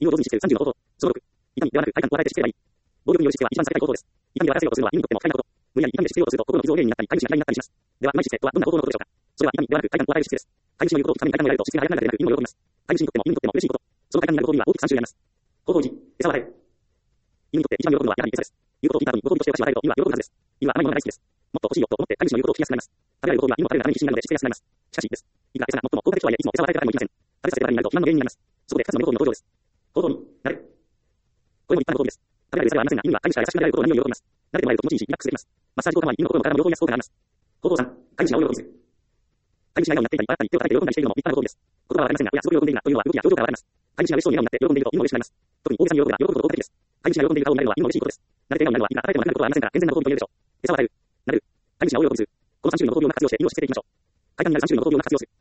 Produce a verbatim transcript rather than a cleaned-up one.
犬を同時に知っているさんじゅうの方法。そのろく。痛みではなく快感と与えて知っていればいい。暴力による知っては一番避けたい方法です。痛みではらせようとするのは犬にとっても不快なこと。無理やり痛みで知っていようとすると、心の傷を原因になったり、飼い主が嫌いになったりします。では、うまい知ってとはどんな方法のことでしょうか。それは痛みではなく快感と与える知識です。飼い主の言うことを聞くために快感を得られると、失敗が早くなるだけでなく、犬も喜びます。飼い主にとっても犬にとっても嬉しいこと。その快感になるご褒美は大きくさん種類あります。方法いち、餌を与える。犬にとって一番喜ぶのはやはり餌です。言うことを聞いた後にご褒美としてお菓子を与えると、犬は喜ぶはずです。犬は甘いものが大好きです。もっと欲しいよと思って飼い主の言うことを聞きやすくなります。食べられるご褒美は犬も食べるために必死になるので失礼やすくなります。しかしです。いくら餌が最も効果的とはいえ、いつも餌を与えてからにもいきません。食べさせてばかりになると不満の原因になります。そこでふたつの妙法の登場です。方法に、慣れ。これも一般のご褒美です。食べられる餌ではありませんが、犬は飼い主が優しくなれることを何より喜びます。慣れてもらえると気持ちいいし、リラックスできます。マッサージ効果もあり、犬の心も体も両方に安効果があります。方法さん、飼い主が大喜びする。飼い主が笑顔になっていたり、笑ったり、手を叩いて喜んだりしているのも一般のご褒美です。言葉はわかりませんが、おやすごく喜んでいるなというのは動きや表情からわかります。飼い主が嬉しそうに笑顔になって喜んでいると犬も嬉しくなります。特に大げさに喜ぶが喜ぶことが効果的です。飼い主が喜んでいる顔を見られるのは犬も嬉しいことです。慣れて笑顔になるのはいくら叩いてもなることはありませんから、健全なご褒美と言えるでしょう。餌を与える。慣れる。飼い主が大喜びする。このさん種類のご褒美をうまく活用して犬をしつけていきましょう。快感になるさん種類のご褒美をうまく活用する。